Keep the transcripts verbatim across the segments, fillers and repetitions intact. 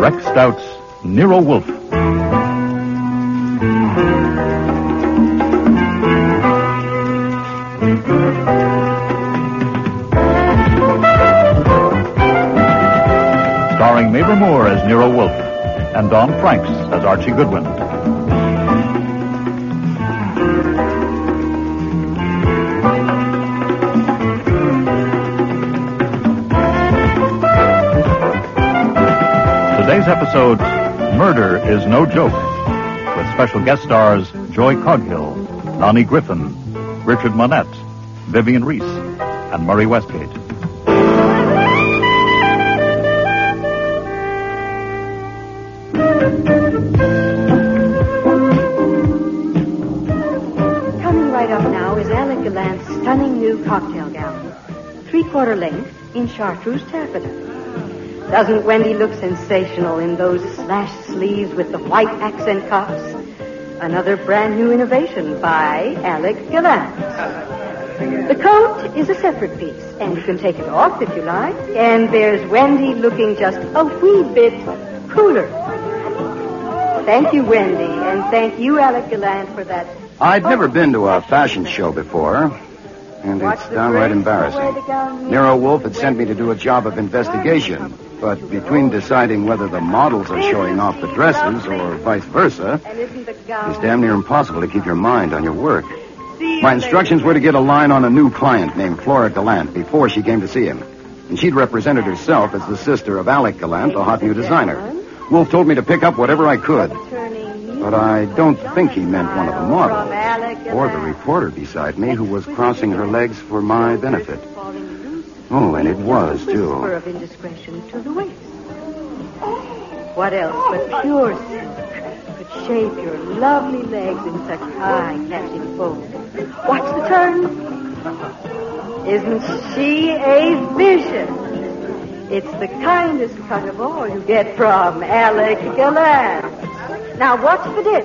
Rex Stout's Nero Wolfe. Starring Mabel Moore as Nero Wolfe and Don Franks as Archie Goodwin. Today's episode, Murder is No Joke, with special guest stars Joy Coghill, Lonnie Griffin, Richard Monette, Vivian Reese, and Murray Westgate. Coming right up now is Alec Gallant's stunning new cocktail gown, three-quarter length in chartreuse taffeta. Doesn't Wendy look sensational in those slashed sleeves with the white accent cuffs? Another brand new innovation by Alec Gallant. The coat is a separate piece, and you can take it off if you like. And there's Wendy looking just a wee bit cooler. Thank you, Wendy, and thank you, Alec Gallant, for that. I'd never been to a fashion show before, and it's downright embarrassing. Nero Wolfe had sent me to do a job of investigation. But between deciding whether the models are showing off the dresses or vice versa, it's damn near impossible to keep your mind on your work. My instructions were to get a line on a new client named Flora Gallant before she came to see him. And she'd represented herself as the sister of Alec Gallant, the hot new designer. Wolfe told me to pick up whatever I could. But I don't think he meant one of the models, or the reporter beside me who was crossing her legs for my benefit. Oh, and it was, too. Whisper of indiscretion to the waist. What else but pure silk could shape your lovely legs in such high catching folds? Watch the turn. Isn't she a vision? It's the kindest cut of all you get from Alec Gallant. Now watch the dip.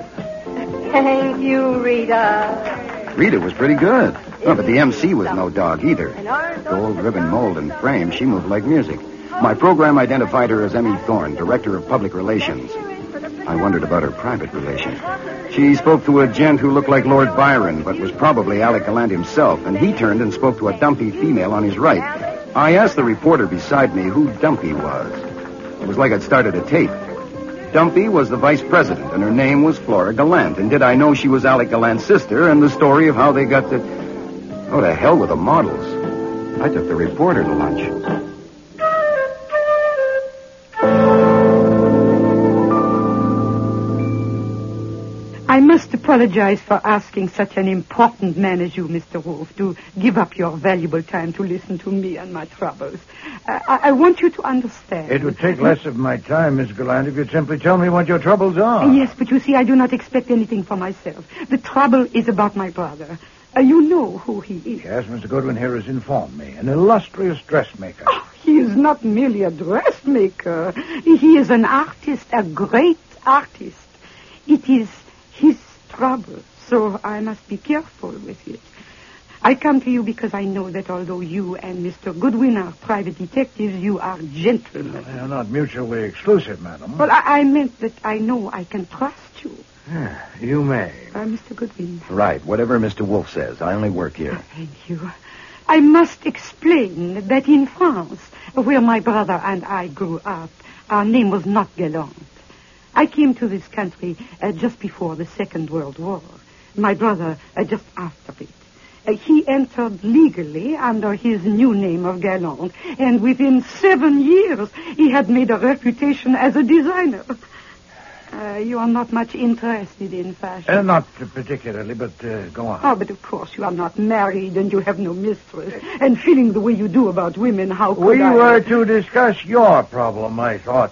Thank you, Rita. Rita was pretty good. Oh, but the M C was no dog either. Gold ribbon mold and frame, she moved like music. My program identified her as Emmy Thorne, Director of Public Relations. I wondered about her private relations. She spoke to a gent who looked like Lord Byron, but was probably Alec Gallant himself, and he turned and spoke to a dumpy female on his right. I asked the reporter beside me who Dumpy was. It was like I'd started a tape. Dumpy was the vice president, and her name was Flora Gallant. And did I know she was Alec Gallant's sister, and the story of how they got to... Oh, to hell with the models. I took the reporter to lunch. I must apologize for asking such an important man as you, Mister Wolfe, to give up your valuable time to listen to me and my troubles. Uh, I, I want you to understand. It would take less of my time, Miss Gallant, if you'd simply tell me what your troubles are. Yes, but you see, I do not expect anything for myself. The trouble is about my brother. Uh, you know who he is. Yes, Mister Goodwin here has informed me. An illustrious dressmaker. Oh, he is not merely a dressmaker. He is an artist, a great artist. It is his trouble, so I must be careful with it. I come to you because I know that although you and Mister Goodwin are private detectives, you are gentlemen. They are not mutually exclusive, madam. Well, I, I meant that I know I can trust you. Yeah, you may. Uh, Mister Goodwin. Right, whatever Mister Wolfe says. I only work here. Oh, thank you. I must explain that in France, where my brother and I grew up, our name was not Gallant. I came to this country uh, just before the Second World War. My brother uh, just after it. Uh, he entered legally under his new name of Gallant, and within seven years he had made a reputation as a designer. Uh, you are not much interested in fashion. Uh, not particularly, but uh, go on. Oh, but of course you are not married and you have no mistress. And feeling the way you do about women, how could we I... We were to discuss your problem, I thought.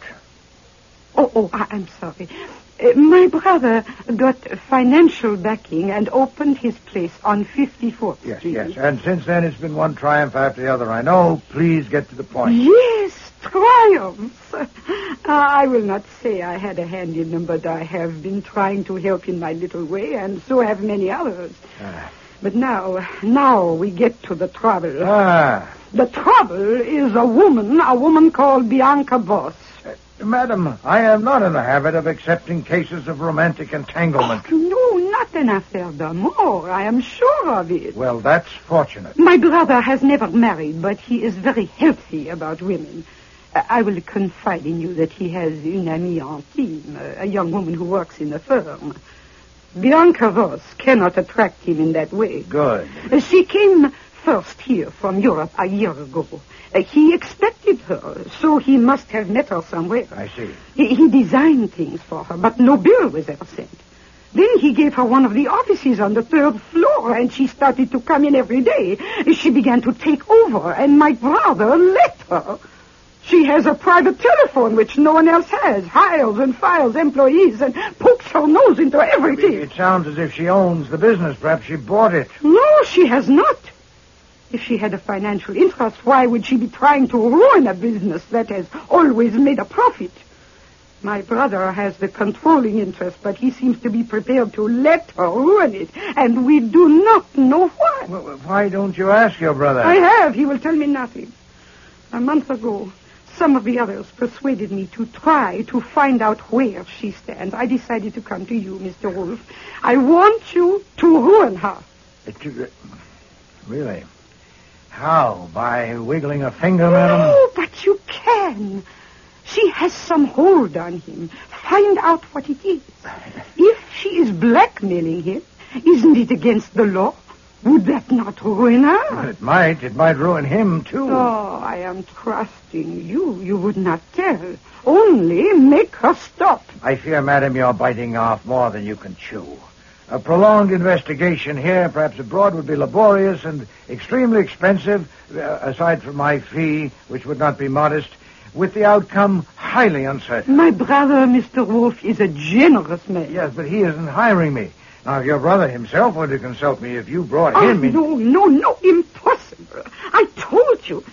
Oh, oh, I- I'm sorry. Uh, my brother got financial backing and opened his place on fifty-fourth Yes, Street. yes. And since then, it's been one triumph after the other. I know. Please get to the point. Yes, triumphs. Uh, I will not say I had a hand in them, but I have been trying to help in my little way, and so have many others. Ah. But now, now we get to the trouble. Ah. The trouble is a woman, a woman called Bianca Voss. Uh, Madam, I am not in the habit of accepting cases of romantic entanglement. Oh, no, not an affaire d'amour. I am sure of it. Well, that's fortunate. My brother has never married, but he is very healthy about women. Uh, I will confide in you that he has une amie intime, uh, a young woman who works in the firm. Bianca Ross cannot attract him in that way. Good. Uh, she came first here from Europe a year ago. Uh, he expected her, so he must have met her somewhere. I see. He, he designed things for her, but no bill was ever sent. Then he gave her one of the offices on the third floor, and she started to come in every day. She began to take over, and my brother let her. She has a private telephone, which no one else has, hires and fires employees, and pokes her nose into everything. It sounds as if she owns the business. Perhaps she bought it. No, she has not. If she had a financial interest, why would she be trying to ruin a business that has always made a profit? My brother has the controlling interest, but he seems to be prepared to let her ruin it, and we do not know why. Well, why don't you ask your brother? I have. He will tell me nothing. A month ago, some of the others persuaded me to try to find out where she stands. I decided to come to you, Mister Wolf. I want you to ruin her. It, uh, really? How? By wiggling a finger, madam? No, but you can. She has some hold on him. Find out what it is. If she is blackmailing him, isn't it against the law? Would that not ruin her? It might. It might ruin him, too. Oh, I am trusting you. You would not tell. Only make her stop. I fear, madam, you're biting off more than you can chew. A prolonged investigation here, perhaps abroad, would be laborious and extremely expensive, uh, aside from my fee, which would not be modest, with the outcome highly uncertain. My brother, Mister Wolf, is a generous man. Yes, but he isn't hiring me. Now, if your brother himself were to consult me, if you brought oh, him in... no, no, no, impossible. I told you.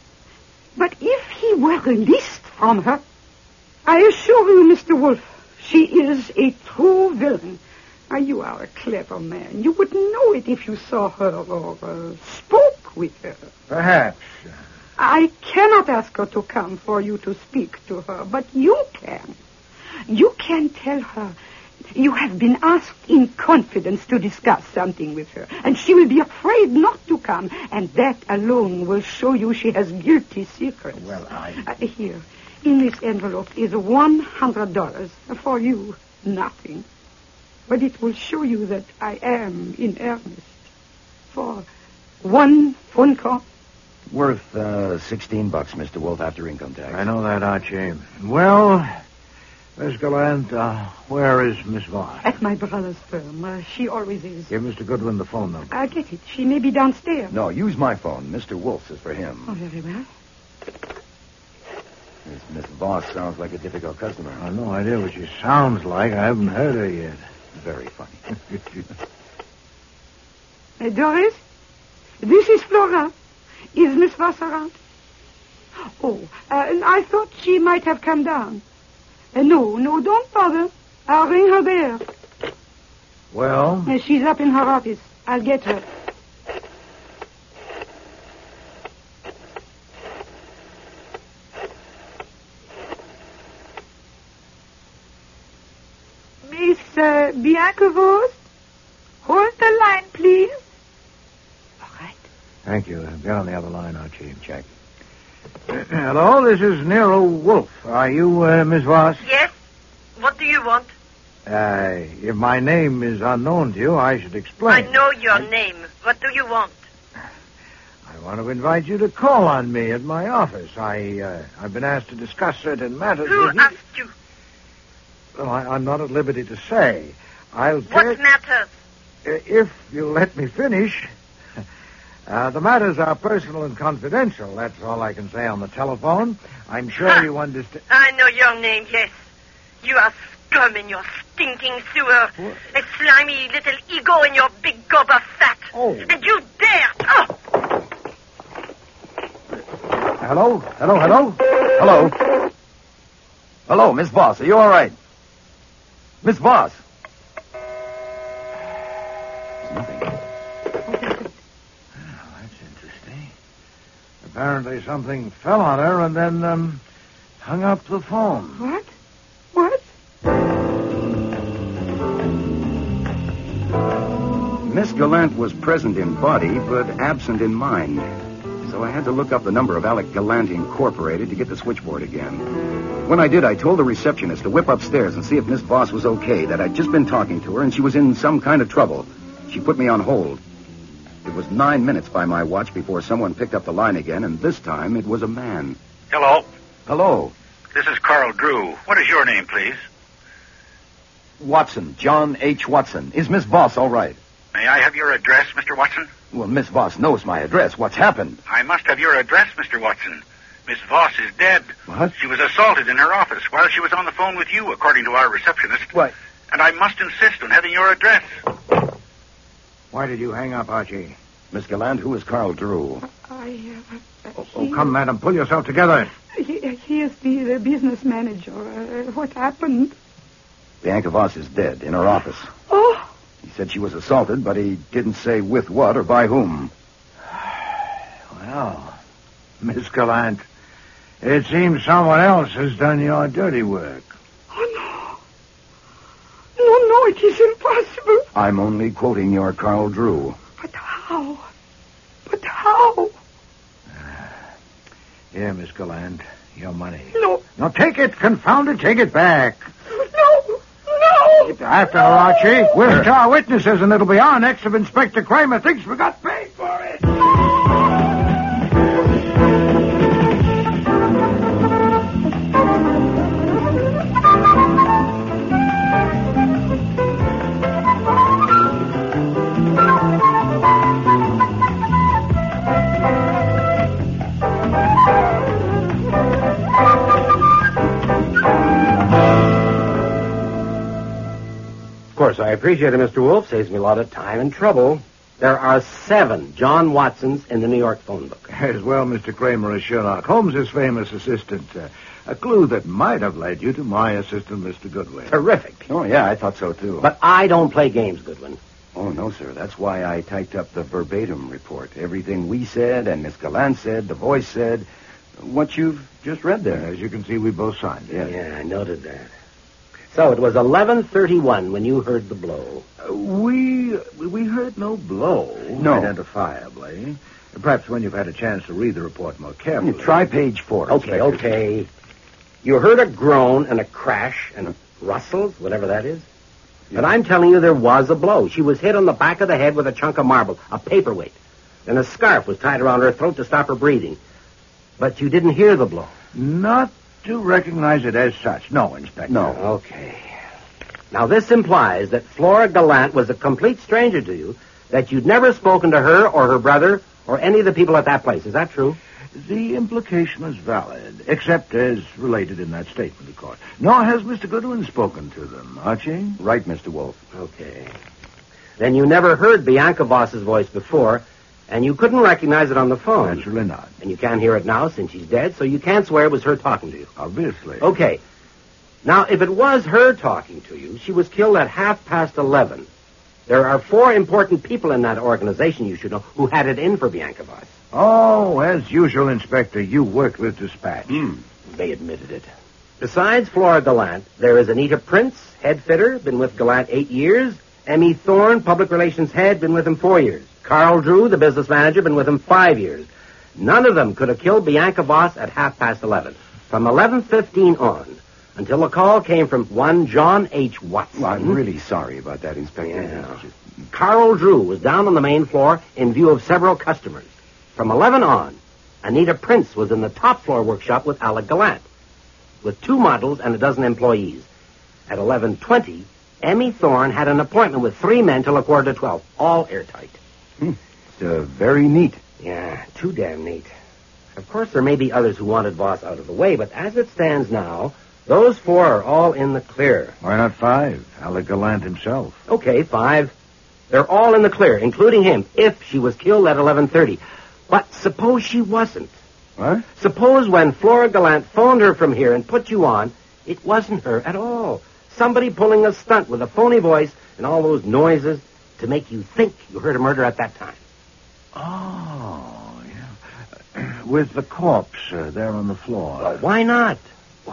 But if he were released from her, I assure you, Mister Wolf, she is a true villain. Now, you are a clever man. You would know it if you saw her or uh, spoke with her. Perhaps. I cannot ask her to come for you to speak to her, but you can. You can tell her you have been asked in confidence to discuss something with her, and she will be afraid not to come, and that alone will show you she has guilty secrets. Well, I... Uh, here, in this envelope is one hundred dollars. For you, nothing. But it will show you that I am in earnest. For one phone call. Worth uh, sixteen bucks, Mister Wolf, after income tax. I know that, Archie. Well, Miss Gallant, uh, where is Miss Voss? At my brother's firm. Uh, she always is. Give Mister Goodwin the phone number. I'll get it. She may be downstairs. No, use my phone. Mister Wolf's is for him. Oh, very well. This Miss Voss sounds like a difficult customer. I've no idea what she sounds like. I haven't heard her yet. Very funny. uh, Doris, this is Flora. Is Miss Voss around? Oh, uh, I thought she might have come down. Uh, no, no, don't bother. I'll ring her there. Well? Uh, she's up in her office. I'll get her. Miss uh, Bianca Voss, hold the line, please. All right. Thank you. Get on the other line, Archie. Check. Hello, this is Nero Wolf. Are you uh, Miss Voss? Yes. What do you want? Uh, if my name is unknown to you, I should explain. I know your name. What do you want? I want to invite you to call on me at my office. I, uh, I've been asked to discuss certain matters Who with you. asked you? Well, I, I'm not at liberty to say. I'll What tell... matters? Uh, if you'll let me finish. Uh, the matters are personal and confidential. That's all I can say on the telephone. I'm sure Ah, you understand. I know your name, yes. You are scum in your stinking sewer. What? A slimy little ego in your big gob of fat. Oh. And you dare... Oh! Hello? Hello, hello? Hello? Hello, Miss Voss. Are you all right? Miss Voss. Nothing. That's interesting. Apparently something fell on her, and then, um, hung up the phone. What? What? Miss Gallant was present in body, but absent in mind. So I had to look up the number of Alec Gallant Incorporated to get the switchboard again. When I did, I told the receptionist to whip upstairs and see if Miss Voss was okay, that I'd just been talking to her and she was in some kind of trouble. She put me on hold. It was nine minutes by my watch before someone picked up the line again, and this time it was a man. Hello. Hello. This is Carl Drew. What is your name, please? Watson, John H. Watson. Is Miss Voss all right? May I have your address, Mister Watson? Well, Miss Voss knows my address. What's happened? I must have your address, Mister Watson. Miss Voss is dead. What? She was assaulted in her office while she was on the phone with you, according to our receptionist. What? And I must insist on having your address. Why did you hang up, Archie? Miss Gallant, who is Carl Drew? I, uh, uh, Oh, he, oh, come, madam, pull yourself together. He, he is the, the business manager. Uh, what happened? Bianca Voss is dead in her office. Oh, He said she was assaulted, but he didn't say with what or by whom. Well, Miss Gallant, it seems someone else has done your dirty work. oh no. No, no, it is impossible. I'm only quoting your Carl Drew. But how? But how? Here, Miss Gallant, your money. No, Now take it, confound it, take it back. no, no. After her, Archie. We're star witnesses, and it'll be our next if Inspector Kramer thinks we got paid for it. Of course, I appreciate it, Mister Wolf. Saves me a lot of time and trouble. There are seven John Watsons in the New York phone book. As well, Mister Kramer, as Sherlock Holmes' famous assistant. Uh, a clue that might have led you to my assistant, Mister Goodwin. Terrific. Oh, yeah, I thought so, too. But I don't play games, Goodwin. Oh, no, sir. That's why I typed up the verbatim report. Everything we said and Miss Gallant said, the voice said, what you've just read there. As you can see, we both signed it. Yeah. Yeah, I noted that. So it was eleven thirty-one when you heard the blow. Uh, we we heard no blow. No. Identifiably. Perhaps when you've had a chance to read the report more carefully. You try page four. Okay, Inspector. okay. You heard a groan and a crash and rustles, whatever that is. Yeah. But I'm telling you there was a blow. She was hit on the back of the head with a chunk of marble, a paperweight. And a scarf was tied around her throat to stop her breathing. But you didn't hear the blow. Not to recognize it as such. No, Inspector. No. Okay. Now, this implies that Flora Gallant was a complete stranger to you, that you'd never spoken to her or her brother or any of the people at that place. Is that true? The implication is valid, except as related in that statement, of course. Nor has Mister Goodwin spoken to them, Archie? Right, Mister Wolf. Okay. Then you never heard Bianca Voss's voice before, and you couldn't recognize it on the phone. Naturally not. And you can't hear it now since she's dead, so you can't swear it was her talking to you. Obviously. Okay. Now, if it was her talking to you, she was killed at half past eleven. There are four important people in that organization, you should know, who had it in for Bianca Voss. Oh, as usual, Inspector, you worked with dispatch. Hmm. They admitted it. Besides Flora Gallant, there is Anita Prince, head fitter, been with Gallant eight years. Emmy Thorne, public relations head, been with him four years. Carl Drew, the business manager, been with him five years. None of them could have killed Bianca Voss at half past eleven. From eleven fifteen on, until a call came from one John H. Watson. Well, I'm really sorry about that, Inspector. Yeah. Carl Drew was down on the main floor in view of several customers. From eleven on, Anita Prince was in the top floor workshop with Alec Gallant, with two models and a dozen employees. At eleven twenty, Emmy Thorne had an appointment with three men till a quarter to twelve, all airtight. Hmm. It's uh, very neat. Yeah, too damn neat. Of course, there may be others who wanted Voss out of the way, but as it stands now, those four are all in the clear. Why not five? Alec Gallant himself. Okay, five. They're all in the clear, including him, if she was killed at eleven thirty. But suppose she wasn't. What? Suppose when Flora Gallant phoned her from here and put you on, it wasn't her at all. Somebody pulling a stunt with a phony voice and all those noises to make you think you heard a murder at that time. Oh, yeah. With the corpse uh, there on the floor. Well, why not?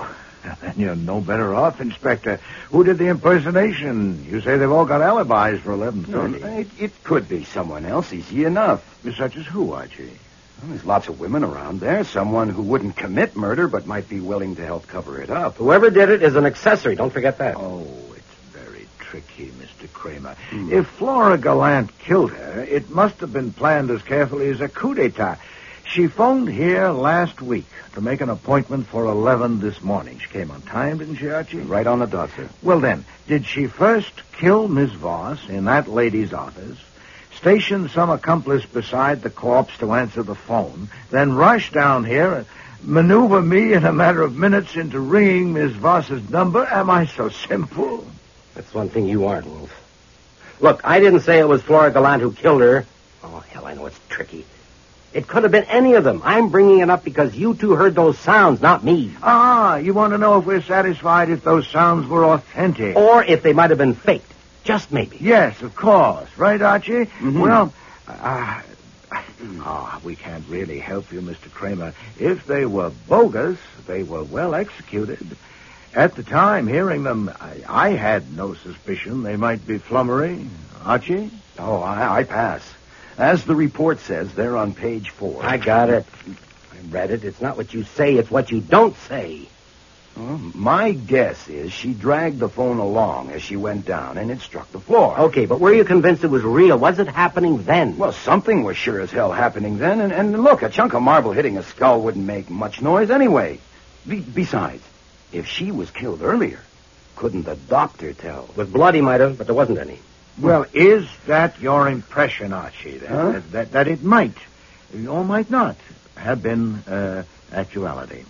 Then you're no better off, Inspector. Who did the impersonation? You say they've all got alibis for eleven thirty. No, it, it could be someone else, easy enough. Such as who, Archie? Well, there's lots of women around there. Someone who wouldn't commit murder but might be willing to help cover it up. Whoever did it is an accessory. Don't forget that. Oh, it's very tricky, Mister Kramer. Mm. If Flora Gallant killed her, it must have been planned as carefully as a coup d'etat. She phoned here last week to make an appointment for eleven this morning. She came on time, didn't she, Archie? Right on the dot, sir. Well, then, did she first kill Miss Voss in that lady's office, station some accomplice beside the corpse to answer the phone, then rush down here and maneuver me in a matter of minutes into ringing Miss Voss's number? Am I so simple? That's one thing you aren't, Wolf. Look, I didn't say it was Flora Gallant who killed her. Oh, hell, I know it's tricky. It could have been any of them. I'm bringing it up because you two heard those sounds, not me. Ah, you want to know if we're satisfied if those sounds were authentic. Or if they might have been faked. Just maybe. Yes, of course. Right, Archie? Mm-hmm. Well, uh, oh, we can't really help you, Mister Kramer. If they were bogus, they were well executed. At the time, hearing them, I, I had no suspicion they might be flummery. Archie? Oh, I, I pass. As the report says, they're on page four. I got it. I read it. It's not what you say, it's what you don't say. Well, my guess is she dragged the phone along as she went down, and it struck the floor. Okay, but were you convinced it was real? Was it happening then? Well, something was sure as hell happening then, and, and look, a chunk of marble hitting a skull wouldn't make much noise anyway. Be- besides, if she was killed earlier, couldn't the doctor tell? With blood he might have, but there wasn't any. Well, is that your impression, Archie, that, huh? that, that, that it might, or might not, have been uh, actuality?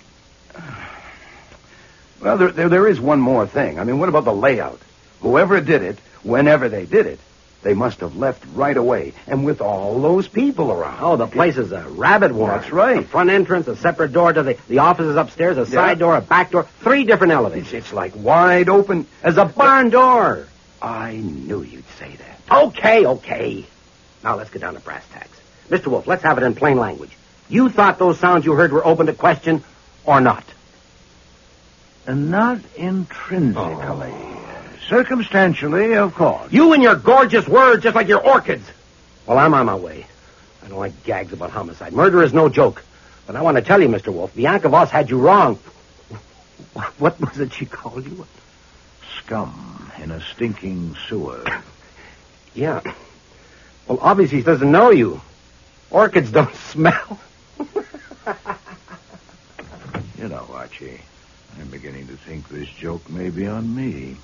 Well, there, there there is one more thing. I mean, what about the layout? Whoever did it, whenever they did it, they must have left right away, and with all those people around. Oh, the place is a rabbit warren. That's right. A front entrance, a separate door to the, the offices upstairs, a side Yeah. door, a back door, three different elevators. It's, it's like wide open. As a barn door. I knew you'd say that. Okay, okay. Now let's get down to brass tacks. Mister Wolf, let's have it in plain language. You thought those sounds you heard were open to question or not? And not intrinsically. Oh. Circumstantially, of course. You and your gorgeous words, just like your orchids. Well, I'm on my way. I don't like gags about homicide. Murder is no joke. But I want to tell you, Mister Wolf, Bianca Voss had you wrong. What was it she called you? Scum in a stinking sewer. Yeah. Well, obviously she doesn't know you. Orchids don't smell. You know, Archie, I'm beginning to think this joke may be on me.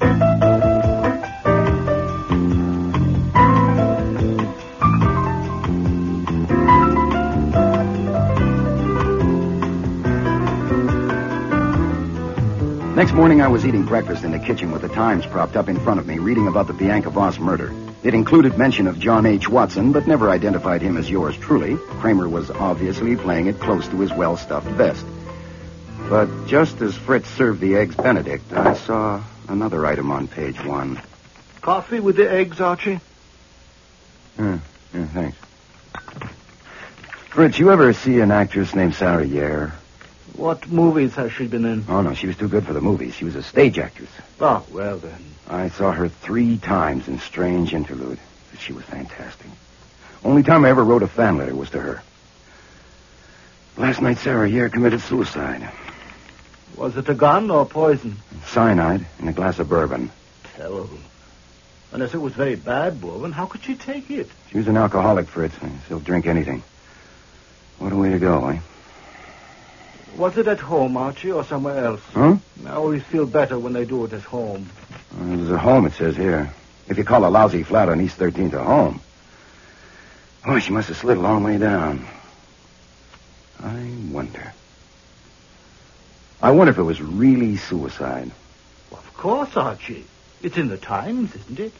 Next morning, I was eating breakfast in the kitchen with the Times propped up in front of me, reading about the Bianca Voss murder. It included mention of John H. Watson, but never identified him as yours truly. Kramer was obviously playing it close to his well-stuffed vest. But just as Fritz served the eggs Benedict, I saw another item on page one. Coffee with the eggs, Archie? Yeah, yeah, thanks. Fritz, you ever see an actress named Sarah Yair? What movies has she been in? Oh, no, she was too good for the movies. She was a stage actress. Oh, well then. I saw her three times in Strange Interlude. She was fantastic. Only time I ever wrote a fan letter was to her. Last night, Sarah Yair committed suicide. Was it a gun or poison? Cyanide in a glass of bourbon. Terrible. Unless it was very bad bourbon, how could she take it? She was an alcoholic, Fritz. She'll drink anything. What a way to go, eh? Was it at home, Archie, or somewhere else? Huh? I always feel better when they do it at home. Well, it was at home, it says here. If you call a lousy flat on East thirteenth a home. Oh, she must have slid a long way down. I wonder. I wonder if it was really suicide. Well, of course, Archie. It's in the Times, isn't it?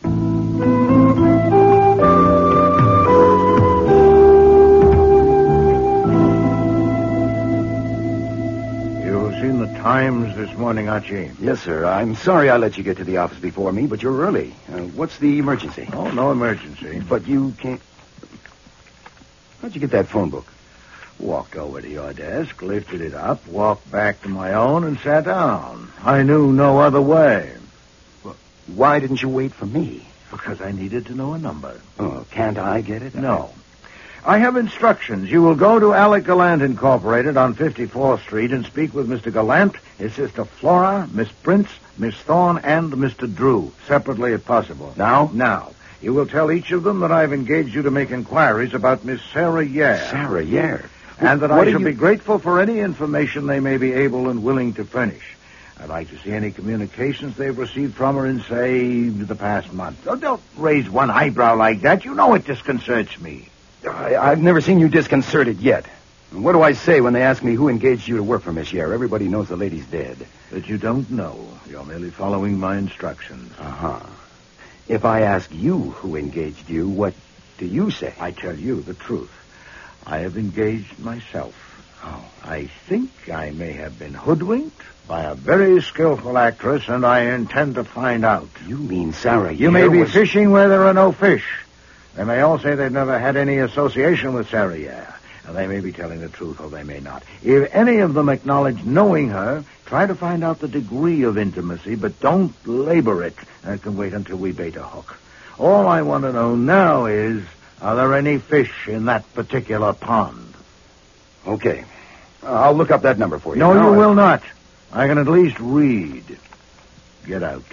Seen the Times this morning, Archie? Yes, sir. I'm sorry I let you get to the office before me, but you're early. Uh, what's the emergency? Oh, no emergency. But you can't... How'd you get that phone book? Walked over to your desk, lifted it up, walked back to my own, and sat down. I knew no other way. Well, why didn't you wait for me? Because I needed to know a number. Oh, can't I get it? No. I have instructions. You will go to Alec Gallant Incorporated on fifty-fourth Street and speak with Mister Gallant, his sister Flora, Miss Prince, Miss Thorne, and Mister Drew, separately if possible. Now? Now. You will tell each of them that I've engaged you to make inquiries about Miss Sarah Yare. Sarah Yare? And that What I shall you... be grateful for any information they may be able and willing to furnish. I'd like to see any communications they've received from her in, say, the past month. Oh, don't raise one eyebrow like that. You know it disconcerts me. I, I've never seen you disconcerted yet. What do I say when they ask me who engaged you to work for Miss Yare? Everybody knows the lady's dead. That you don't know. You're merely following my instructions. Uh-huh. If I ask you who engaged you, what do you say? I tell you the truth. I have engaged myself. Oh. I think I may have been hoodwinked by a very skillful actress, and I intend to find out. You mean Sarah Yare You may be was... fishing where there are no fish. They may all say they've never had any association with Sarah Yare, and they may be telling the truth, or they may not. If any of them acknowledge knowing her, try to find out the degree of intimacy, but don't labor it. That can wait until we bait a hook. All I want to know now is, are there any fish in that particular pond? Okay. I'll look up that number for you. No, now you I... will not. I can at least read. Get out.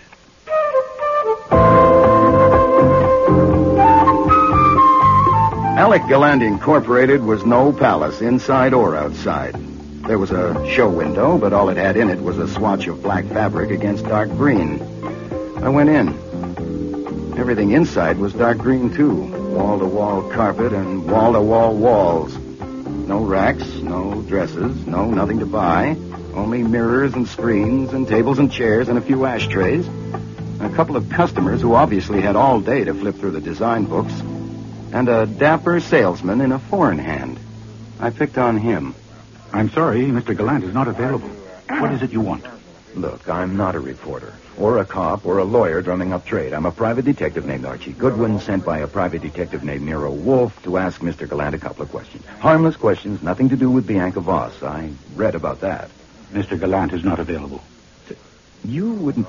Alec Gallant Incorporated was no palace, inside or outside. There was a show window, but all it had in it was a swatch of black fabric against dark green. I went in. Everything inside was dark green, too. Wall-to-wall carpet and wall-to-wall walls. No racks, no dresses, no nothing to buy. Only mirrors and screens and tables and chairs and a few ashtrays. A couple of customers who obviously had all day to flip through the design books. And a dapper salesman in a four in hand. I picked on him. I'm sorry, Mister Gallant is not available. What is it you want? Look, I'm not a reporter, or a cop, or a lawyer drumming up trade. I'm a private detective named Archie Goodwin, sent by a private detective named Nero Wolf to ask Mister Gallant a couple of questions. Harmless questions, nothing to do with Bianca Voss. I read about that. Mister Gallant is not available. You wouldn't...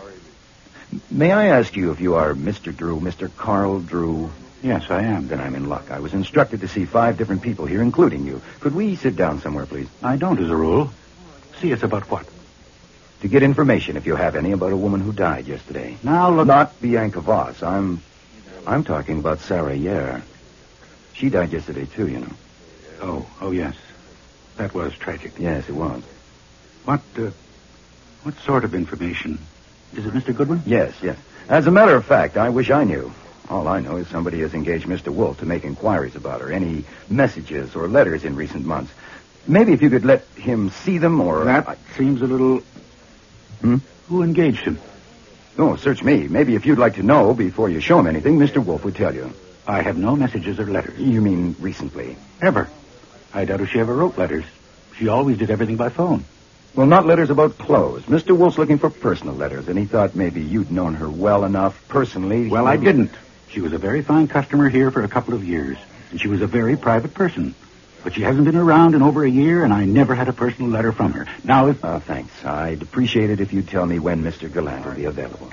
May I ask you if you are Mister Drew, Mister Carl Drew? Yes, I am. Then I'm in luck. I was instructed to see five different people here, including you. Could we sit down somewhere, please? I don't, as a rule. See us about what? To get information, if you have any, about a woman who died yesterday. Now, look... Not Bianca Voss. I'm... I'm talking about Sarah Yare. She died yesterday, too, you know. Oh, oh, yes. That was tragic. Yes, it was. What, uh... what sort of information? Is it Mister Goodwin? Yes, yes. As a matter of fact, I wish I knew. All I know is somebody has engaged Mister Wolf to make inquiries about her. Any messages or letters in recent months. Maybe if you could let him see them, or... That I... seems a little... Hmm? Who engaged him? Oh, search me. Maybe if you'd like to know before you show him anything, Mister Wolf would tell you. I have no messages or letters. You mean recently? Ever. I doubt if she ever wrote letters. She always did everything by phone. Well, not letters about clothes. Mister Wolf's looking for personal letters, and he thought maybe you'd known her well enough personally. Well, maybe... I didn't. She was a very fine customer here for a couple of years, and she was a very private person. But she hasn't been around in over a year, and I never had a personal letter from her. Now, if... Uh, thanks. I'd appreciate it if you'd tell me when Mister Gallant will be available.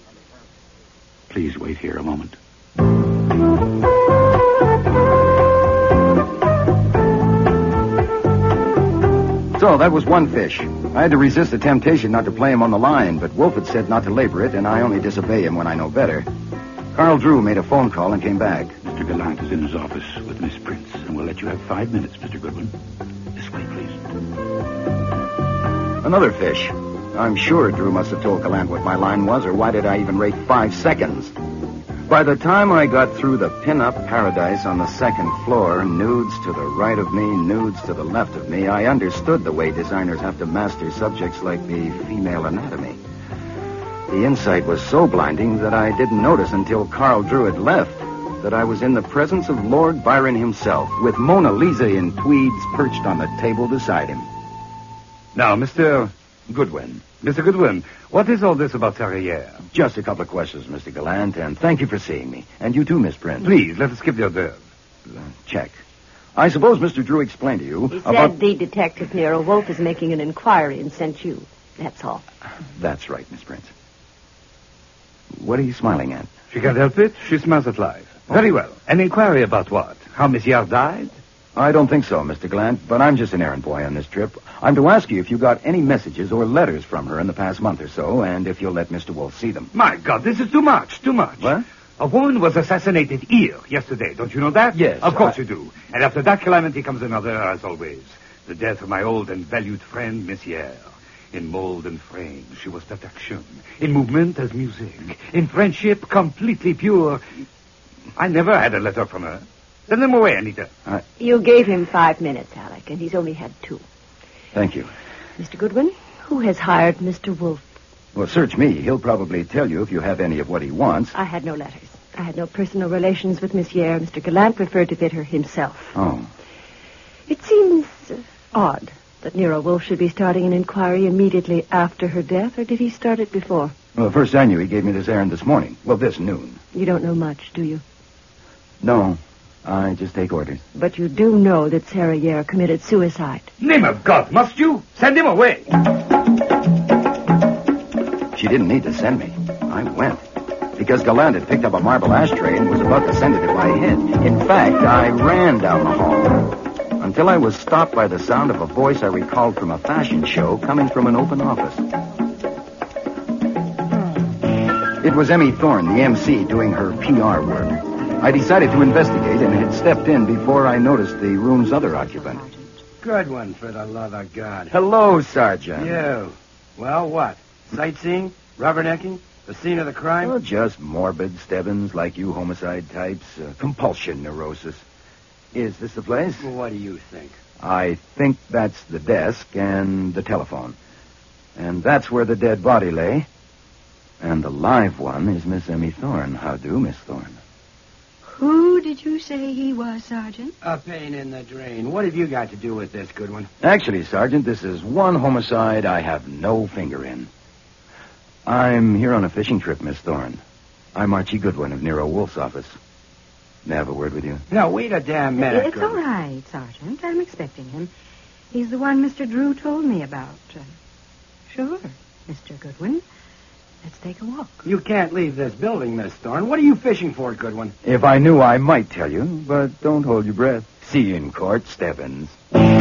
Please wait here a moment. So, that was one fish. I had to resist the temptation not to play him on the line, but Wolf had said not to labor it, and I only disobey him when I know better. Carl Drew made a phone call and came back. Mister Gallant is in his office with Miss Prince, and we'll let you have five minutes, Mister Goodwin. This way, please. Another fish. I'm sure Drew must have told Gallant what my line was, or why did I even rate five seconds? By the time I got through the pin-up paradise on the second floor, nudes to the right of me, nudes to the left of me, I understood the way designers have to master subjects like the female anatomy. The insight was so blinding that I didn't notice until Carl Drew had left that I was in the presence of Lord Byron himself, with Mona Lisa in tweeds perched on the table beside him. Now, Mister Goodwin. Mister Goodwin, what is all this about Sarah Yare? Just a couple of questions, Mister Gallant, and thank you for seeing me. And you too, Miss Prince. Please, let us skip the hors d'oeuvres. Uh, check. I suppose Mister Drew explained to you He about... said the detective, Nero Wolf, is making an inquiry and sent you. That's all. That's right, Miss Prince. What are you smiling at? She can't help it. She smells it live. Very well. An inquiry about what? How Monsieur died? I don't think so, Mister Gallant, but I'm just an errand boy on this trip. I'm to ask you if you got any messages or letters from her in the past month or so, and if you'll let Mister Wolf see them. My God, this is too much, too much. What? A woman was assassinated here yesterday. Don't you know that? Yes. Of course I... you do. And after that calamity comes another, as always. The death of my old and valued friend, Monsieur. In mold and frame, she was perfection. In movement as music. In friendship, completely pure. I never had a letter from her. Send them away, Anita. I... You gave him five minutes, Alec, and he's only had two. Thank you. Mister Goodwin, who has hired Mister Wolf? Well, search me. He'll probably tell you if you have any of what he wants. I had no letters. I had no personal relations with Monsieur. Mister Gallant preferred to fit her himself. Oh. It seems uh, odd that Nero Wolf should be starting an inquiry immediately after her death, or did he start it before? Well, first I knew he gave me this errand this morning. Well, this noon. You don't know much, do you? No. I just take orders. But you do know that Sarah Yare committed suicide. Name of God, must you? Send him away. She didn't need to send me. I went. Because Gallant had picked up a marble ashtray and was about to send it at my head. In fact, I ran down the hall until I was stopped by the sound of a voice I recalled from a fashion show coming from an open office. It was Emmy Thorne, the M C, doing her P R work. I decided to investigate and had stepped in before I noticed the room's other occupant. Good one, for the love of God. Hello, Sergeant. You. Well, what? Sightseeing? Rubbernecking? The scene of the crime? Well, just morbid Stebbins like you homicide types. Uh, compulsion neurosis. Is this the place? Well, what do you think? I think that's the desk and the telephone. And that's where the dead body lay. And the live one is Miss Emmy Thorne. How do, Miss Thorne? Who did you say he was, Sergeant? A pain in the drain. What have you got to do with this, Goodwin? Actually, Sergeant, this is one homicide I have no finger in. I'm here on a fishing trip, Miss Thorne. I'm Archie Goodwin of Nero Wolf's office. May I have a word with you? No, wait a damn minute. It's all right, Sergeant. I'm expecting him. He's the one Mister Drew told me about. Uh, sure, Mister Goodwin. Let's take a walk. You can't leave this building, Miss Thorne. What are you fishing for, Goodwin? If I knew, I might tell you, but don't hold your breath. See you in court, Stebbins.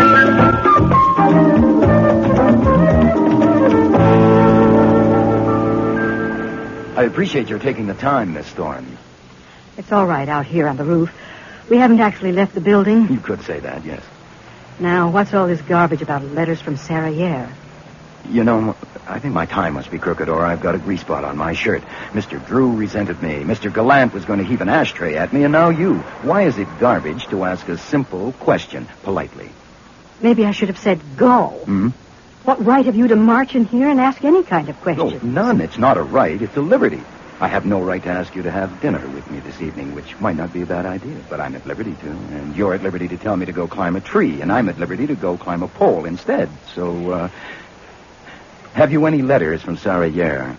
I appreciate your taking the time, Miss Thorne. It's all right out here on the roof. We haven't actually left the building. You could say that, yes. Now, what's all this garbage about letters from Sarah Yare? You know, I think my tie must be crooked, or I've got a grease spot on my shirt. Mister Drew resented me. Mister Gallant was going to heave an ashtray at me, and now you. Why is it garbage to ask a simple question politely? Maybe I should have said go. Hmm? What right have you to march in here and ask any kind of question? No, none. It's not a right. It's a liberty. I have no right to ask you to have dinner with me this evening, which might not be a bad idea, but I'm at liberty to. And you're at liberty to tell me to go climb a tree, and I'm at liberty to go climb a pole instead. So, uh... have you any letters from Sarah Yare?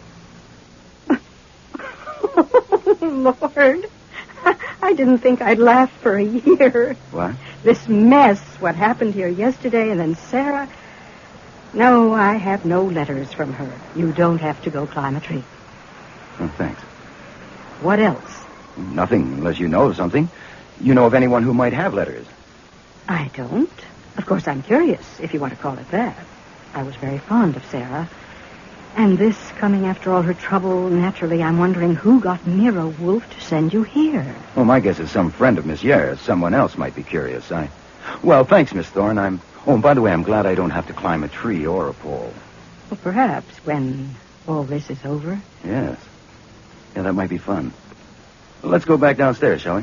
Lord, I didn't think I'd laugh for a year. What? This mess, what happened here yesterday, and then Sarah. No, I have no letters from her. You don't have to go climb a tree. Oh, thanks. What else? Nothing, unless you know of something. You know of anyone who might have letters? I don't. Of course, I'm curious, if you want to call it that. I was very fond of Sarah. And this coming after all her trouble, naturally, I'm wondering who got Nero Wolf to send you here. Well, my guess is some friend of Miss Yare's. Someone else might be curious. I... Well, thanks, Miss Thorne. I'm... Oh, and by the way, I'm glad I don't have to climb a tree or a pole. Well, perhaps when all this is over. Yes. Yeah, that might be fun. Well, let's go back downstairs, shall we?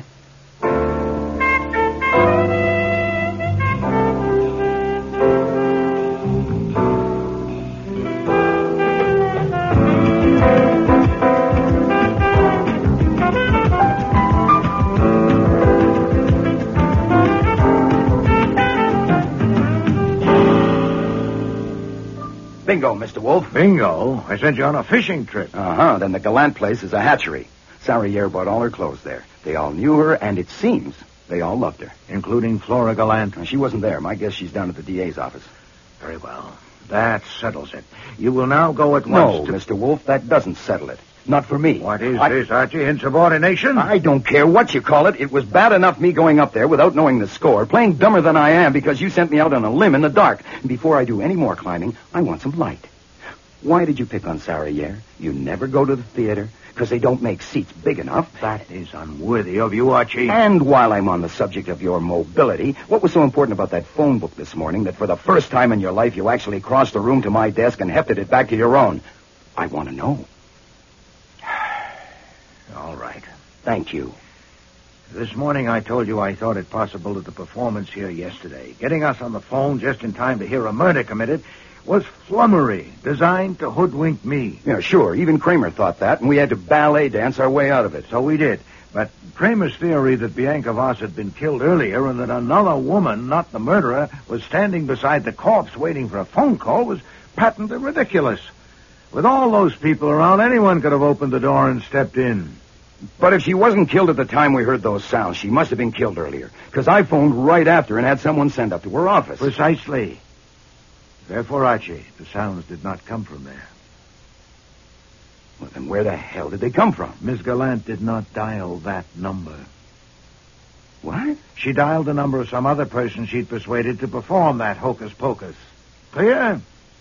Bingo, Mister Wolf. Bingo? I sent you on a fishing trip. Uh-huh. Then the Gallant place is a hatchery. Sarah Yare bought all her clothes there. They all knew her, and it seems They all loved her. Including Flora Gallant? She wasn't there. My guess she's down at the D A's office. Very well. That settles it. You will now go at No, once to... Mister Wolf, that doesn't settle it. Not for me. What is I... this, Archie? Insubordination? I don't care what you call it. It was bad enough me going up there without knowing the score, playing dumber than I am because you sent me out on a limb in the dark. And before I do any more climbing, I want some light. Why did you pick on Sarah Yer? You never go to the theater because they don't make seats big enough. That is unworthy of you, Archie. And while I'm on the subject of your mobility, what was so important about that phone book this morning that for the first time in your life you actually crossed the room to my desk and hefted it back to your own? I want to know. All right. Thank you. This morning I told you I thought it possible that the performance here yesterday, getting us on the phone just in time to hear a murder committed, was flummery, designed to hoodwink me. Yeah, sure. Even Kramer thought that, and we had to ballet dance our way out of it. So we did. But Kramer's theory that Bianca Voss had been killed earlier and that another woman, not the murderer, was standing beside the corpse waiting for a phone call was patently ridiculous. With all those people around, anyone could have opened the door and stepped in. But if she wasn't killed at the time we heard those sounds, she must have been killed earlier. Because I phoned right after and had someone sent up to her office. Precisely. Therefore, Archie, the sounds did not come from there. Well, then where the hell did they come from? Miss Gallant did not dial that number. What? She dialed the number of some other person she'd persuaded to perform that hocus-pocus. Clear?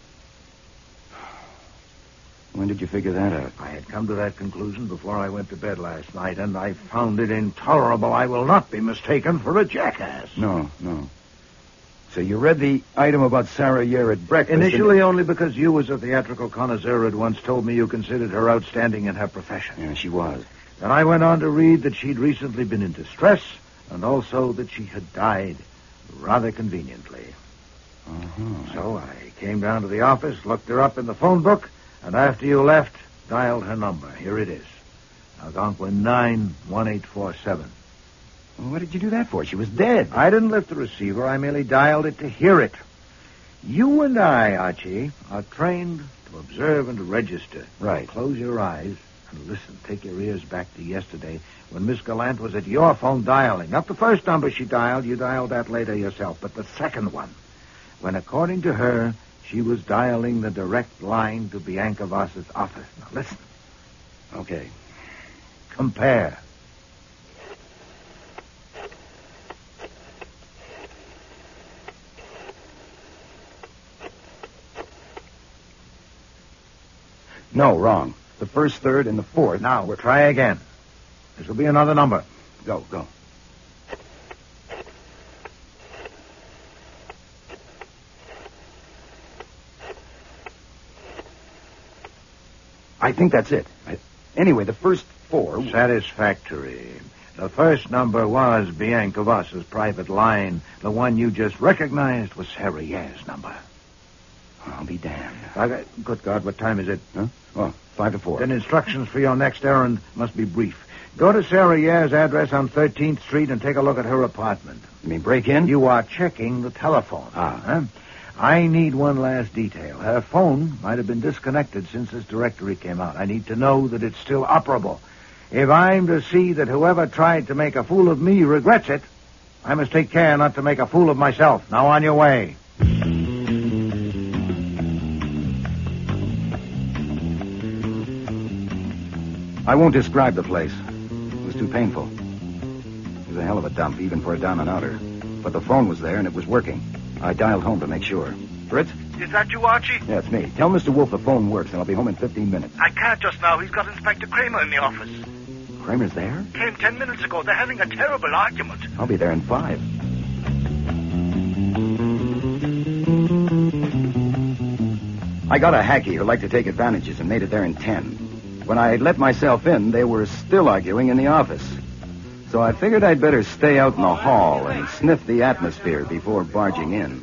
When did you figure that out? I had come to that conclusion before I went to bed last night, and I found it intolerable. I will not be mistaken for a jackass. No, no. So you read the item about Sarah Yer at breakfast? Initially and... only because you, as a theatrical connoisseur, had once told me you considered her outstanding in her profession. Yeah, she was. Then I went on to read that she'd recently been in distress, and also that she had died rather conveniently. Uh-huh. So I came down to the office, looked her up in the phone book, and after you left, dialed her number. Here it is. Algonquin nine one eight four seven. Well, what did you do that for? She was dead. I didn't lift the receiver. I merely dialed it to hear it. You and I, Archie, are trained to observe and to register. Right. Close your eyes and listen. Take your ears back to yesterday when Miss Gallant was at your phone dialing. Not the first number she dialed. You dialed that later yourself. But the second one, when, according to her, she was dialing the direct line to Bianca Voss's office. Now, listen. Okay. Compare. No, wrong. The first, third, and the fourth. Now, we'll try again. This will be another number. Go, go. I think that's it. I... Anyway, the first four... Satisfactory. The first number was Bianca Voss's private line. The one you just recognized was Sarah Yer's number. I'll be damned. I, good God, what time is it? Huh? Oh, five to four. Then instructions for your next errand must be brief. Go to Sarah Yer's address on thirteenth Street and take a look at her apartment. You mean break in? You are checking the telephone. Ah. Huh? I need one last detail. Her phone might have been disconnected since this directory came out. I need to know that it's still operable. If I'm to see that whoever tried to make a fool of me regrets it, I must take care not to make a fool of myself. Now on your way. I won't describe the place. It was too painful. It was a hell of a dump, even for a down and outer. But the phone was there, and it was working. I dialed home to make sure. Fritz? Is that you, Archie? Yeah, it's me. Tell Mister Wolf the phone works, and I'll be home in fifteen minutes. I can't just now. He's got Inspector Kramer in the office. Kramer's there? Came ten minutes ago. They're having a terrible argument. I'll be there in five. I got a hacky who liked to take advantages and made it there in ten. When I let myself in, they were still arguing in the office. So I figured I'd better stay out in the hall and sniff the atmosphere before barging in.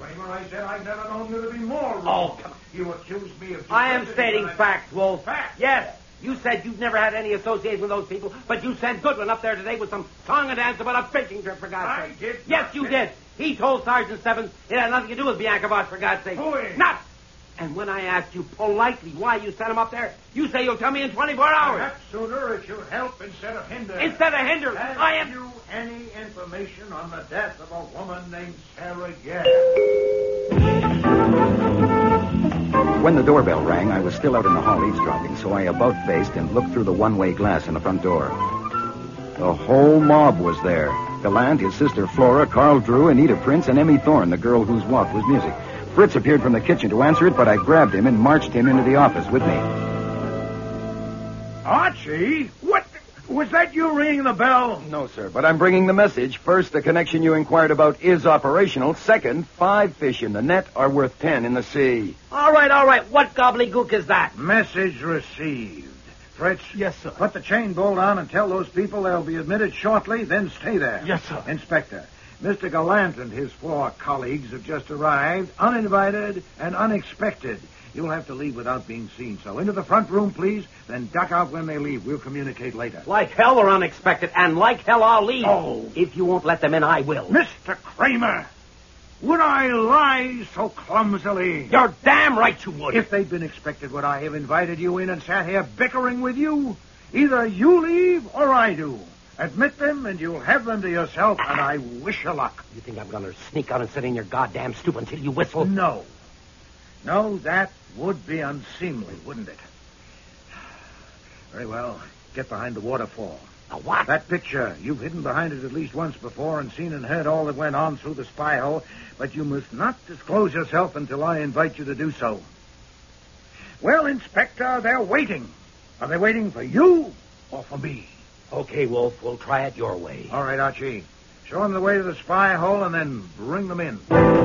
Oh, you accused me of... I am stating facts, Wolf. Facts? Yes. You said you've never had any association with those people, but you sent Goodwin up there today with some song and dance about a fishing trip, for God's sake. I did. Yes, you did. He told Sergeant Stebbins it had nothing to do with Bianca Voss, for God's sake. Who is? Not And when I asked you politely why you sent him up there, you say you'll tell me in twenty-four hours. Perhaps sooner it should help instead of hinder. Instead of hinder, Have I am... you any information on the death of a woman named Sarah Gare? When the doorbell rang, I was still out in the hall eavesdropping, so I about-faced and looked through the one-way glass in the front door. The whole mob was there. Gallant, his sister Flora, Carl Drew, Anita Prince, and Emmy Thorne, the girl whose walk was music. Fritz appeared from the kitchen to answer it, but I grabbed him and marched him into the office with me. Archie? What? Was that you ringing the bell? No, sir, but I'm bringing the message. First, the connection you inquired about is operational. Second, five fish in the net are worth ten in the sea. All right, all right. What gobbledygook is that? Message received. Fritz? Yes, sir. Put the chain bolt on and tell those people they'll be admitted shortly, then stay there. Yes, sir. Inspector, Mister Gallant and his four colleagues have just arrived, uninvited and unexpected. You'll have to leave without being seen. So into the front room, please, then duck out when they leave. We'll communicate later. Like hell or unexpected, and like hell I'll leave. Oh. If you won't let them in, I will. Mister Kramer, would I lie so clumsily? You're damn right you would. If they'd been expected, would I have invited you in and sat here bickering with you? Either you leave or I do. Admit them, and you'll have them to yourself, and I wish you luck. You think I'm going to sneak out and sit in your goddamn stoop until you whistle? No. No, that would be unseemly, wouldn't it? Very well. Get behind the waterfall. A what? That picture. You've hidden behind it at least once before and seen and heard all that went on through the spy hole, but you must not disclose yourself until I invite you to do so. Well, Inspector, they're waiting. Are they waiting for you or for me? Okay, Wolf, we'll try it your way. All right, Archie. Show them the way to the spy hole and then bring them in.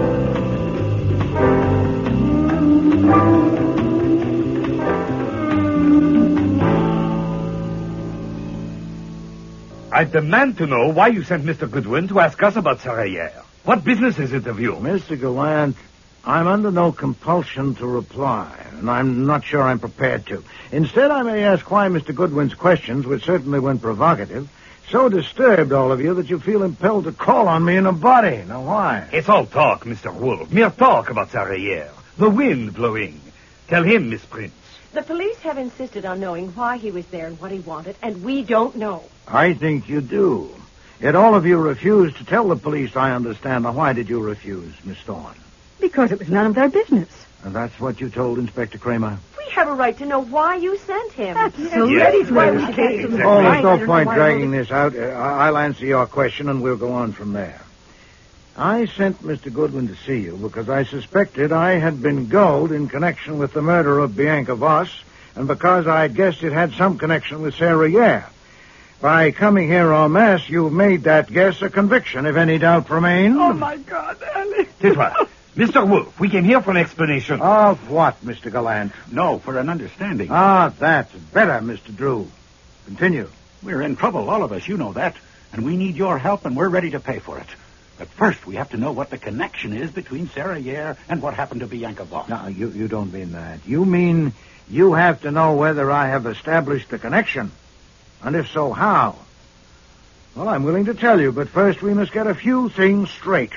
I demand to know why you sent Mister Goodwin to ask us about Sarah Gare. What business is it of you? Mister Gallant, I'm under no compulsion to reply, and I'm not sure I'm prepared to. Instead, I may ask why Mister Goodwin's questions, which certainly weren't provocative, so disturbed all of you that you feel impelled to call on me in a body. Now, why? It's all talk, Mister Wolf. Mere talk about Sarah Gare. The wind blowing. Tell him, Miss Prince. The police have insisted on knowing why he was there and what he wanted, and we don't know. I think you do. Yet all of you refused to tell the police, I understand. Now, why did you refuse, Miss Thorne? Because it was none of their business. And that's what you told Inspector Kramer? We have a right to know why you sent him. That's yes. so yes. why yes. we came to the Oh, right. there's no point dragging this out. Uh, I'll answer your question, and we'll go on from there. I sent Mister Goodwin to see you because I suspected I had been gulled in connection with the murder of Bianca Voss, and because I guessed it had some connection with Sarah Gare. By coming here en masse, you've made that guess a conviction, if any doubt remains. Oh, my God, Ellie. Tais-toi. Mister Wolf, we came here for an explanation. Of what, Mister Gallant? No, for an understanding. Ah, that's better, Mister Drew. Continue. We're in trouble, all of us, you know that. And we need your help, and we're ready to pay for it. But first, we have to know what the connection is between Sarah Gare and what happened to Bianca Voss. No, you, you don't mean that. You mean you have to know whether I have established the connection. And if so, how? Well, I'm willing to tell you, but first we must get a few things straight.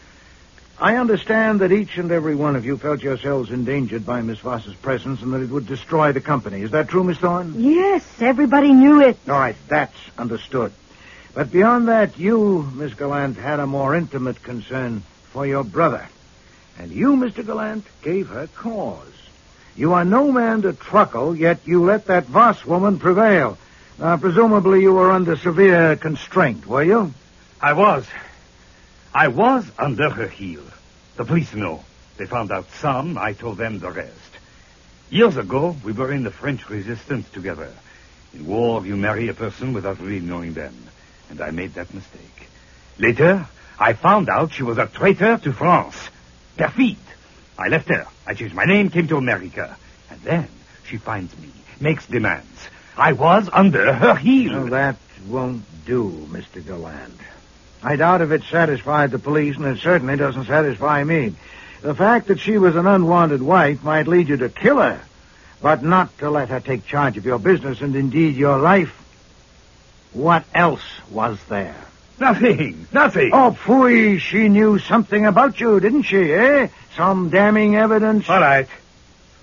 I understand that each and every one of you felt yourselves endangered by Miss Voss's presence and that it would destroy the company. Is that true, Miss Thorne? Yes, everybody knew it. All right, that's understood. But beyond that, you, Miss Gallant, had a more intimate concern for your brother. And you, Mister Gallant, gave her cause. You are no man to truckle, yet you let that Voss woman prevail. Now, presumably you were under severe constraint, were you? I was. I was under her heel. The police know. They found out some. I told them the rest. Years ago, we were in the French resistance together. In war, you marry a person without really knowing them. And I made that mistake. Later, I found out she was a traitor to France. Perfide. I left her. I changed my name, came to America. And then she finds me, makes demands. I was under her heel. Well, that won't do, Mister Gallant. I doubt if it satisfied the police, and it certainly doesn't satisfy me. The fact that she was an unwanted wife might lead you to kill her, but not to let her take charge of your business and indeed your life. What else was there? Nothing. Nothing. Oh, phooey, she knew something about you, didn't she, eh? Some damning evidence? All right.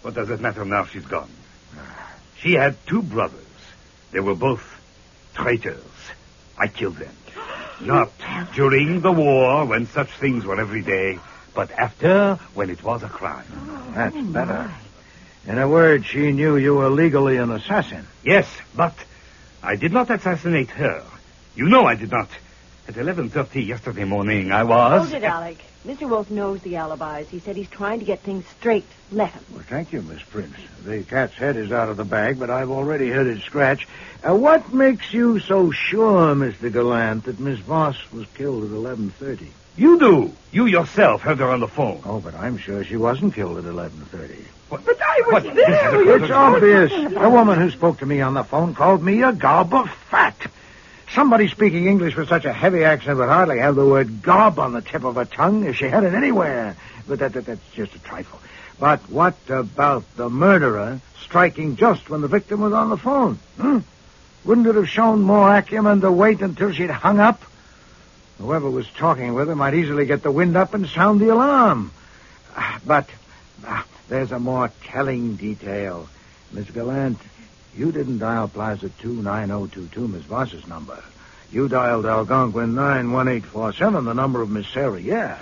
What does it matter now she's gone? She had two brothers. They were both traitors. I killed them. Not during the war, when such things were every day, but after, when it was a crime. That's better. In a word, she knew you were legally an assassin. Yes, but I did not assassinate her. You know I did not. At eleven thirty yesterday morning, I was... Hold it, Alec. Mister Wolf knows the alibis. He said he's trying to get things straight. Let him. Well, thank you, Miss Prince. The cat's head is out of the bag, but I've already heard it scratch. Uh, what makes you so sure, Mister Gallant, that Miss Voss was killed at eleven thirty? You do. You yourself heard her on the phone. Oh, but I'm sure she wasn't killed at eleven thirty. What? But I was What? there. It's obvious. The woman who spoke to me on the phone called me a gob of fat. Somebody speaking English with such a heavy accent would hardly have the word gob on the tip of her tongue if she had it anywhere. But that, that that's just a trifle. But what about the murderer striking just when the victim was on the phone? Hmm? Wouldn't it have shown more acumen to wait until she'd hung up? Whoever was talking with her might easily get the wind up and sound the alarm. Ah, But ah, there's a more telling detail. Miss Gallant, you didn't dial Plaza two nine oh two two, Miss Voss's number. You dialed Algonquin nine one eight four seven, the number of Miss Sarah, yeah.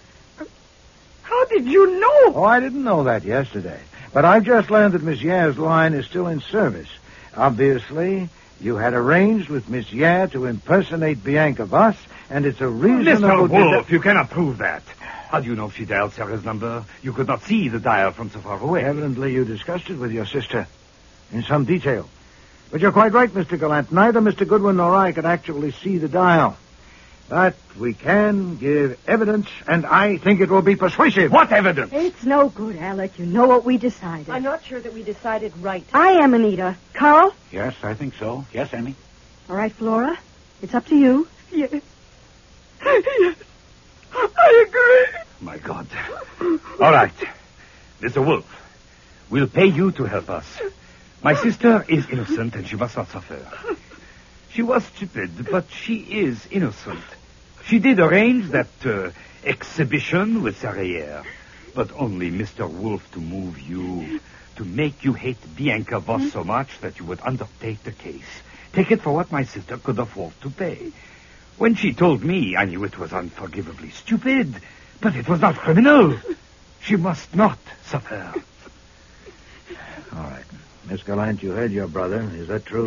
How did you know? Oh, I didn't know that yesterday. But I've just learned that Miss Yare's line is still in service. Obviously, you had arranged with Miss Yare to impersonate Bianca Voss, and it's a reasonable... Mister Wolf, you cannot prove that. How do you know she dialed Sarah's number? You could not see the dial from so far away. Evidently, you discussed it with your sister in some detail. But you're quite right, Mister Gallant. Neither Mister Goodwin nor I could actually see the dial. But we can give evidence, and I think it will be persuasive. What evidence? It's no good, Alec. You know what we decided. I'm not sure that we decided right. I am, Anita. Carl? Yes, I think so. Yes, Amy? All right, Flora. It's up to you. Yes. Yes. I agree. My God. All right. Mister Wolf, we'll pay you to help us. My sister is innocent, and she must not suffer. She was stupid, but she is innocent. She did arrange that uh, exhibition with Sarah Yare, but only Mister Wolf to move you, to make you hate Bianca Voss so much that you would undertake the case. Take it for what my sister could afford to pay. When she told me, I knew it was unforgivably stupid, but it was not criminal. She must not suffer. All right. Miss Gallant, you heard your brother. Is that true?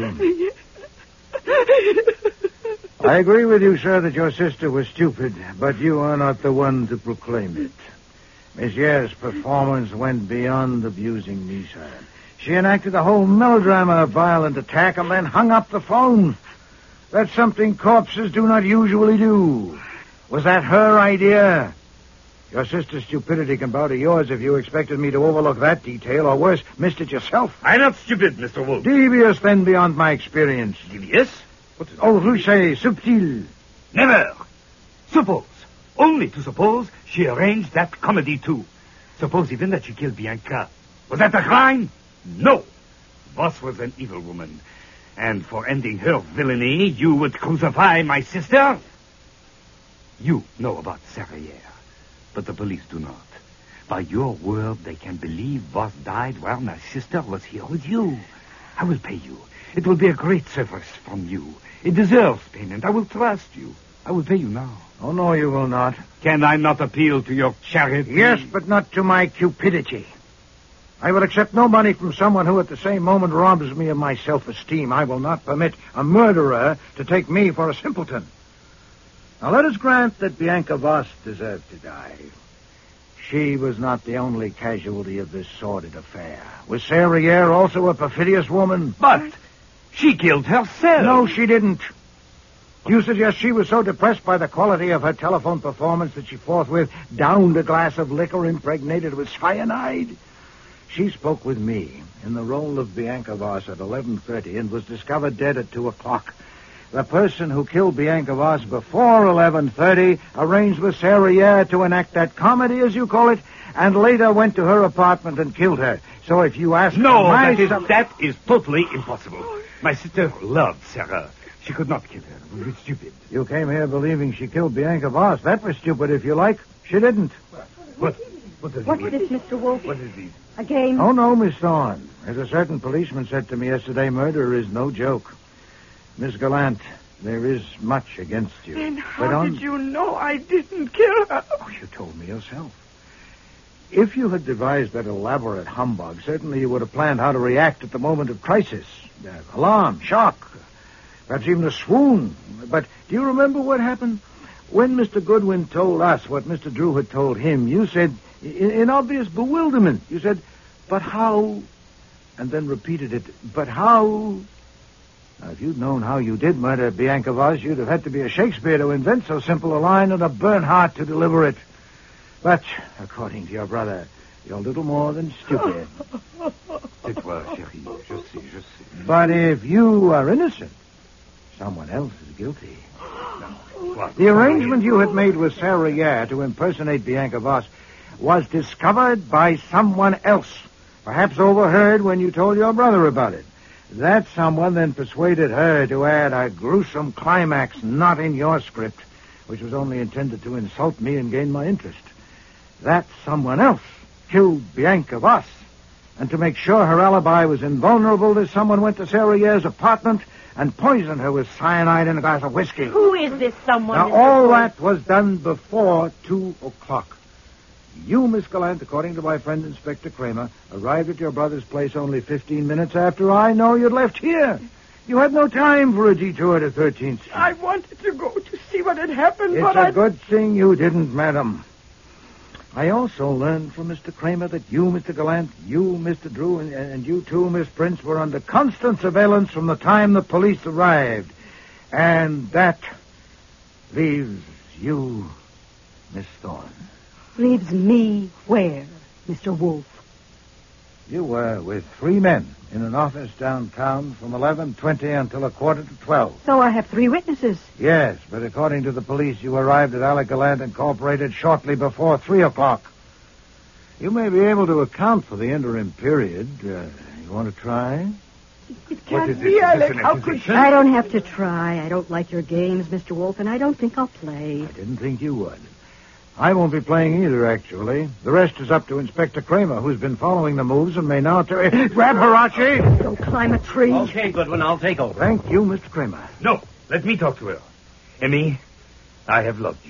I agree with you, sir, that your sister was stupid, but you are not the one to proclaim it. Miss Yare's performance went beyond abusing me, sir. She enacted a whole melodrama of violent attack and then hung up the phone. That's something corpses do not usually do. Was that her idea? Your sister's stupidity can bow to yours if you expected me to overlook that detail, or worse, missed it yourself. I'm not stupid, Mister Wolf. Devious, then, beyond my experience. Devious? What is... Oh, rusé, subtil. Never. Suppose, only to suppose, she arranged that comedy too. Suppose even that she killed Bianca. Was that a crime? No. Voss was an evil woman. And for ending her villainy, you would crucify my sister? You know about Sarah Yare, but the police do not. By your word, they can believe Voss died while my sister was here with you. I will pay you. It will be a great service from you. It deserves payment. I will trust you. I will pay you now. Oh, no, you will not. Can I not appeal to your charity? Yes, but not to my cupidity. I will accept no money from someone who at the same moment robs me of my self-esteem. I will not permit a murderer to take me for a simpleton. Now, let us grant that Bianca Voss deserved to die. She was not the only casualty of this sordid affair. Was Sarah Yare also a perfidious woman? But she killed herself. No, she didn't. You suggest she was so depressed by the quality of her telephone performance that she forthwith downed a glass of liquor impregnated with cyanide? She spoke with me in the role of Bianca Voss at eleven thirty and was discovered dead at two o'clock. The person who killed Bianca Voss before eleven thirty arranged with Sarah Yare to enact that comedy, as you call it, and later went to her apartment and killed her. So if you ask... No, my that is, sub- that is totally impossible. My sister loved Sarah. She could not kill her. It was stupid. You came here believing she killed Bianca Voss. That was stupid, if you like. She didn't. What? What does What's he this, Mister Wolf? What is he? A game? Oh, no, Miss Thorne. As a certain policeman said to me yesterday, murder is no joke. Miss Gallant, there is much against you. Then how But on... did you know I didn't kill her? Oh, you told me yourself. If you had devised that elaborate humbug, certainly you would have planned how to react at the moment of crisis. Uh, alarm, shock, perhaps even a swoon. But do you remember what happened? When Mister Goodwin told us what Mister Drew had told him, you said, in, in obvious bewilderment, you said, but how... And then repeated it, but how... Now, if you'd known how you did murder Bianca Voss, you'd have had to be a Shakespeare to invent so simple a line and a Bernhardt to deliver it. But, according to your brother, you're little more than stupid. Tais-toi, chérie. Je sais, je sais. But if you are innocent, someone else is guilty. The arrangement you had made with Sarah Yare to impersonate Bianca Voss was discovered by someone else, perhaps overheard when you told your brother about it. That someone then persuaded her to add a gruesome climax not in your script, which was only intended to insult me and gain my interest. That someone else killed Bianca Voss. And to make sure her alibi was invulnerable, this someone went to Sarah Yare's apartment and poisoned her with cyanide in a glass of whiskey. Who is this someone? Now, all that was done before two o'clock. You, Miss Gallant, according to my friend Inspector Kramer, arrived at your brother's place only fifteen minutes after I know you'd left here. You had no time for a detour to thirteenth Street. I wanted to go to see what had happened, It's but a I... good thing you didn't, madam. I also learned from Mister Kramer that you, Mister Gallant, you, Mister Drew, and, and you too, Miss Prince, were under constant surveillance from the time the police arrived. And that leaves you, Miss Thorne. Leaves me where, Mister Wolf? You were with three men in an office downtown from eleven twenty until a quarter to twelve. So I have three witnesses. Yes, but according to the police, you arrived at Alec Gallant Incorporated shortly before three o'clock. You may be able to account for the interim period. Uh, you want to try? It can't be, Alec. How could she? I don't have to try. I don't like your games, Mister Wolf, and I don't think I'll play. I didn't think you would. I won't be playing either, actually. The rest is up to Inspector Kramer, who's been following the moves and may now... Ter- Grab her, Archie! Don't climb a tree. Okay, Goodwin, I'll take over. Thank you, Mister Kramer. No, let me talk to her. Emmy, I have loved you.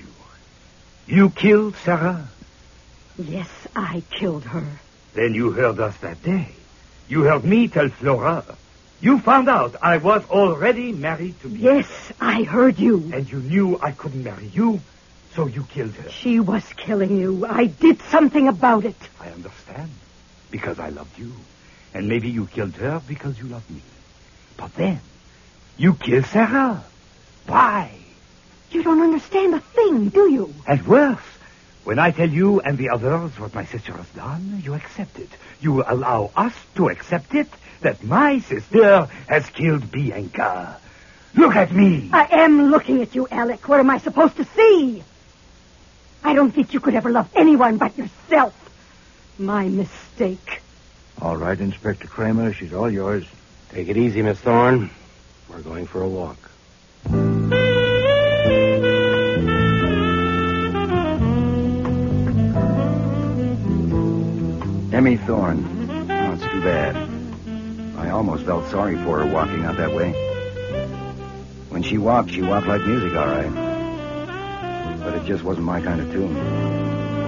You killed Sarah? Yes, I killed her. Then you heard us that day. You heard me tell Flora. You found out I was already married to me. Yes, I heard you. And you knew I couldn't marry you, so you killed her. She was killing you. I did something about it. I understand. Because I loved you. And maybe you killed her because you loved me. But then, you killed Sarah. Why? You don't understand a thing, do you? And worse, when I tell you and the others what my sister has done, you accept it. You allow us to accept it that my sister has killed Bianca. Look at me. I am looking at you, Alec. What am I supposed to see? I don't think you could ever love anyone but yourself. My mistake. All right, Inspector Kramer, she's all yours. Take it easy, Miss Thorne. We're going for a walk. Emmy Thorne. Oh, it's too bad. I almost felt sorry for her walking out that way. When she walked, she walked like music, all right. But it just wasn't my kind of tune.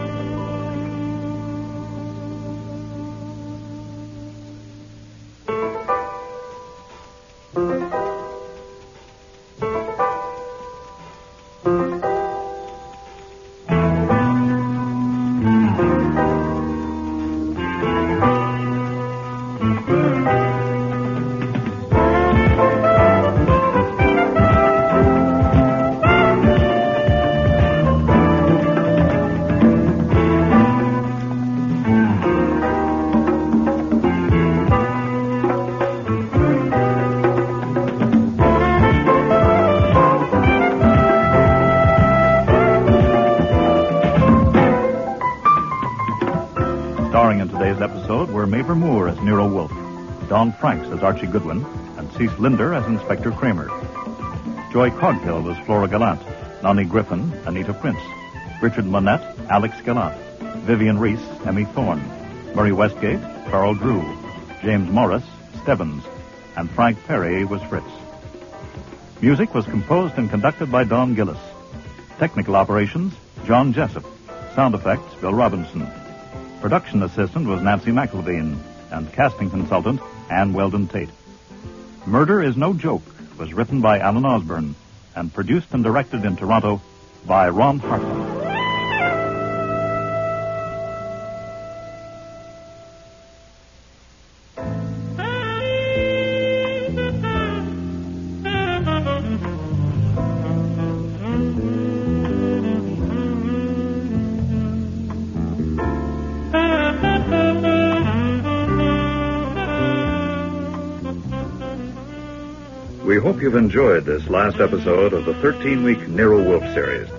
Starring in today's episode were Mavor Moore as Nero Wolfe, Don Franks as Archie Goodwin, and Cease Linder as Inspector Kramer. Joy Coghill was Flora Gallant, Nani Griffin, Anita Prince, Richard Monette, Alex Gallant, Vivian Reese, Emmy Thorne, Murray Westgate, Carl Drew, James Morris, Stebbins, and Frank Perry was Fritz. Music was composed and conducted by Don Gillis. Technical operations, John Jessup. Sound effects, Bill Robinson. Production assistant was Nancy McElveen, and casting consultant, Ann Weldon Tate. Murder is No Joke was written by Alan Osborne and produced and directed in Toronto by Ron Hartman. We hope you've enjoyed this last episode of the thirteen-week Nero Wolfe series.